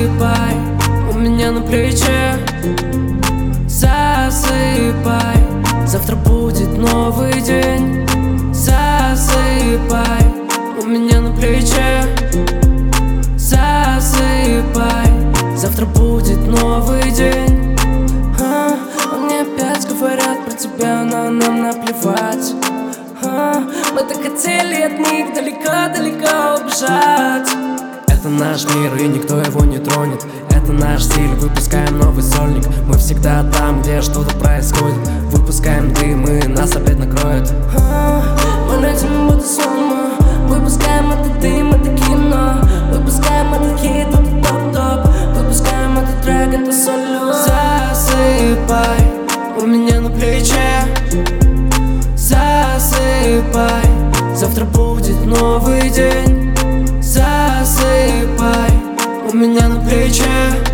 Засыпай у меня на плече. Засыпай, завтра будет новый день. Засыпай у меня на плече. Засыпай, завтра будет новый день. Мне опять говорят про тебя, но нам наплевать. Мы так хотели от них далеко-далеко убежать. Это наш мир, и никто его не тронет. Это наш стиль, выпускаем новый сольник. Мы всегда там, где что-то происходит. Выпускаем дым, и нас опять накроет. Мы летим будто слома. Выпускаем этот дым, это кино. Выпускаем этот хит, это топ-топ. Выпускаем этот трек, это соло. Засыпай у меня на плече. Засыпай, завтра будет новый день. Засыпай у меня на плече.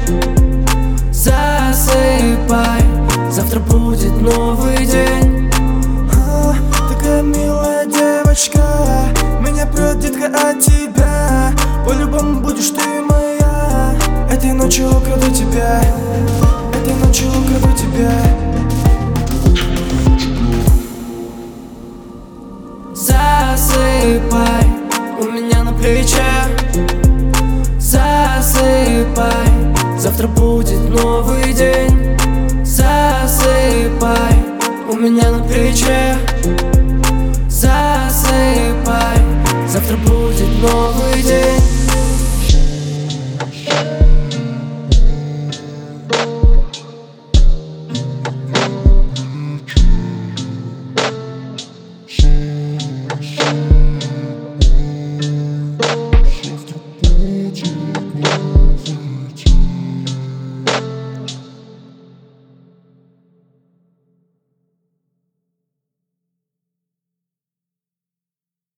Засыпай, завтра будет новый день. Такая милая девочка, меня прет, детка, от тебя. По-любому будешь ты моя. Этой ночью украду тебя. Этой ночью украду тебя. Засыпай у меня на плече. Засыпай, завтра будет новый день. Засыпай у меня на плече.